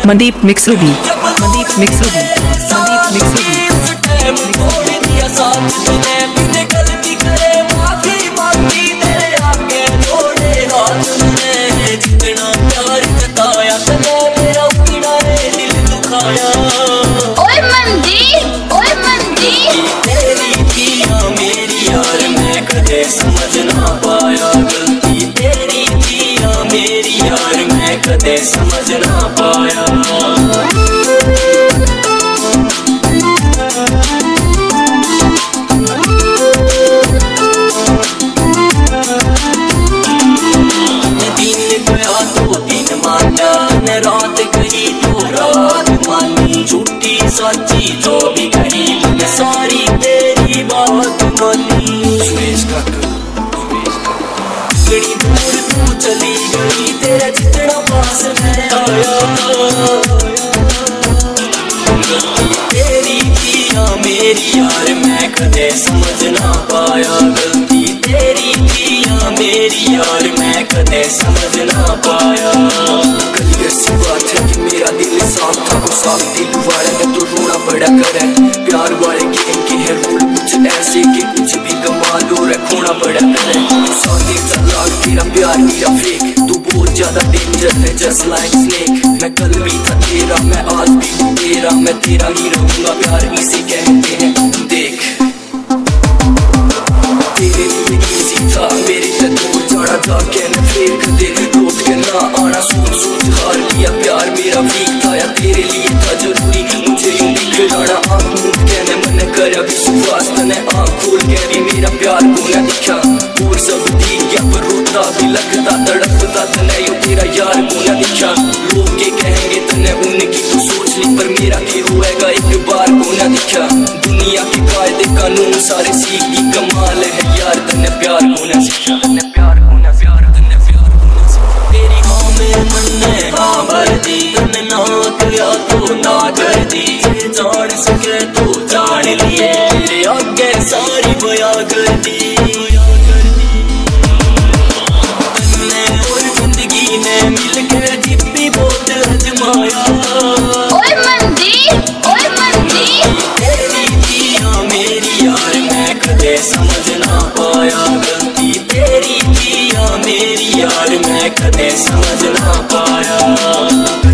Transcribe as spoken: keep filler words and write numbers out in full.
Mandeep Mix Ruby, Mandeep Mix Ruby, Mandeep Mix Ruby. ओए मनदीप, ओए मनदीप, तेरी पिया मेरी यार मैं कदे समझ ना पाया गलती तेरी पिया मेरी यार मैं कदे समझ ना पाया। दिन गया तो दिन माना न रात गई तो रात मानी झूठी सच्ची जो भी कही मैं सारी तेरी बात मानी। बड़ी दूर तू चली गई तेरा जितना पास मैं आया गलती तेरी पिया मेरी यार मैं कदे समझ ना पाया गलती तेरी पिया मेरी यार मैं कदे समझ ना पाया। कल ऐसी बात है कि मेरा दिल साफ था वो साफ दिल वाले में तो रोना बड़ा करे प्यार वाले गेम के है रूल कुछ ऐसे कि कुछ भी कमाल हो रहा खोना बड़ा करे साथ एक लाख तेरा प्यार मेरा फेक तू बहुत ज्यादा डेंजर है जस्ट लाइक स्नेक मैं कल भी था तेरा मैं आज भी हूँ तेरा मैं तेरा ही रहूंगा प्यार इसे कहते हैं देख तेरे लिए इजी था मेरे से दूर जाना था कहने फिर कदे लौट के ना आना सोच सोच हार लिया प्यार मेरा वीक था या तेरे लिए था जरूरी मुझे यूं दिखलाना आँख मूंद कहने मन कर विश्वास तने आँख खोल के भी मेरा प्यार को न दिखा और सब दिख गया पर रोता भी लगता तड़पता तने यूं तेरा यार को न दिखा लोग के कहेंगे तने उनकी तो सोच ली पर मेरा के होएगा एक बार को न दिखा दुनिया के कायदे कानून सारे सीख की कमाल है यार तने प्यार को न सीखा तने प्यार को न प्यार तने प्यार को न सीखा तेरी हाँ मेरे मन ने हाँ भर दी तने ना किया तो ना कर दी जे जान सके तो जान लिए तेरे आगे सारी बया कर दी तन्ने और जिंदगी ने मिलकर जिप्पी बहुत अजमाया। ओए मनदीप, ओए मनदीप, तेरी पिया मेरी यार मैं कदे समझ ना पाया गलती तेरी पिया मेरी यार मैं कदे समझ ना पाया।